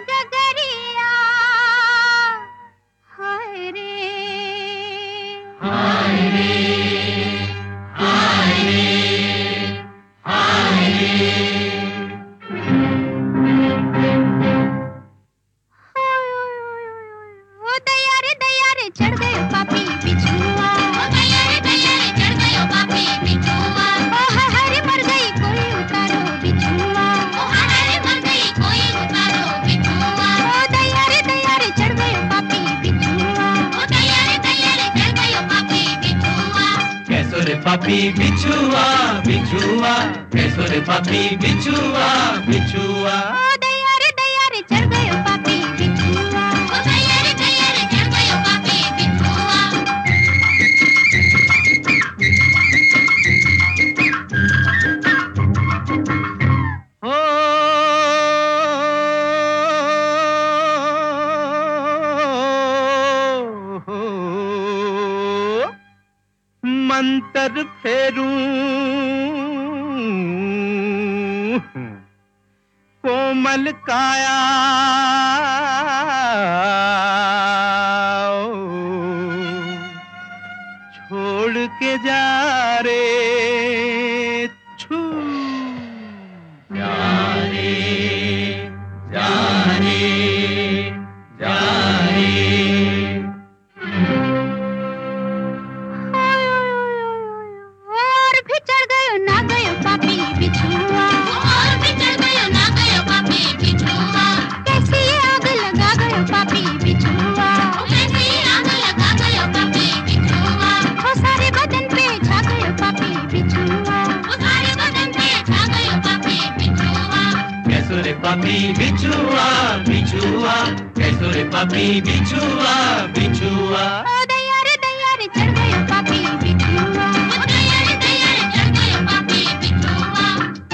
डगरिया हाय रे हाय रे हाय रे हाय रे। ओ दया रे चढ़ गयो पापी बिछुआ। ओ दया रे चढ़ गयो पापी बिछुआ। ओ हरे मर गई कोई उतारो बिछुआ। ओ हरे मर गई कोई उतारो बिछुआ। ओ दया रे चढ़ गयो पापी बिछुआ। ओ दया रे चढ़ गयो पापी बिछुआ। कैसो रे पापी बिछुआ बिछुआ, कैसो रे पापी बिछुआ बिछुआ। ओ दया रे चढ़ गयो पापी बिछुआ। ओ दया रे चढ़ गयो पापी बिछुआ। हो मंतर फेरूं कोमल काया छोड़ के जा रे छू जा रे जा रे जा रे। और भी चढ़ गयो ना गयो पापी बिछुआ। और भी चढ़ गयो ना गयो पापी बिछुआ। कैसी आग लगा गयो पापी बिछुआ। कैसी आग लगा गयो पापी बिछुआ। ओ सारे बदन पे छा गयो पापी बिछुआ। ओ सारे बदन पे छा गयो पापी बिछुआ। कैसो रे पापी बिछुआ बिछुआ, कैसो रे पापी बिछुआ बिछुआ। ओ दया रे चढ़ गयो पापी बिछुआ। ओ दया रे चढ़ गयो पापी बिछुआ।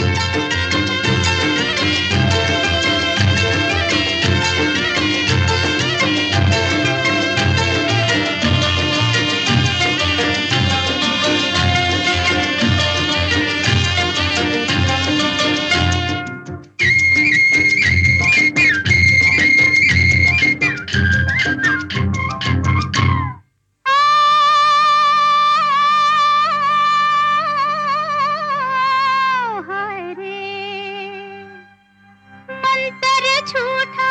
हाय रे मंतर झूठा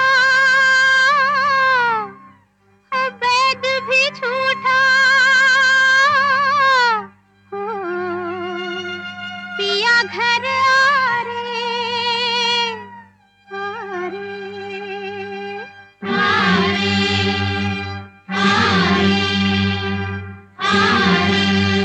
वैद भी झूठा। हो पिया घर आ रे आ रे आ रे आ रे।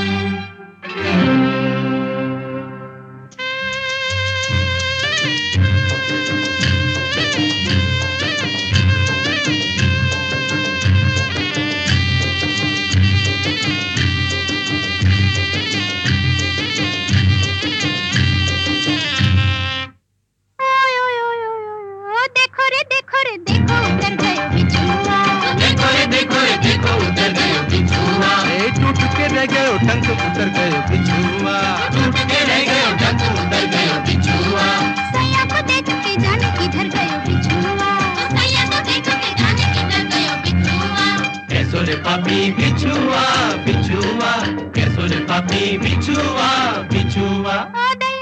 देखो उतर गयो बिछुआ। देखो रे देखो उतर गयो बिछुआ। ए टूट के रह गयो टंक उतर गयो बिछुआ। टूट के रह गयो टंक उतर गयो बिछुआ। सैया को देख के जाने किधर गयो बिछुआ। सैया को देख के जाने किधर गयो बिछुआ। कैसो रे पापी बिछुआ बिछुआ, कैसो रे पापी बिछुआ बिछुआ। ओ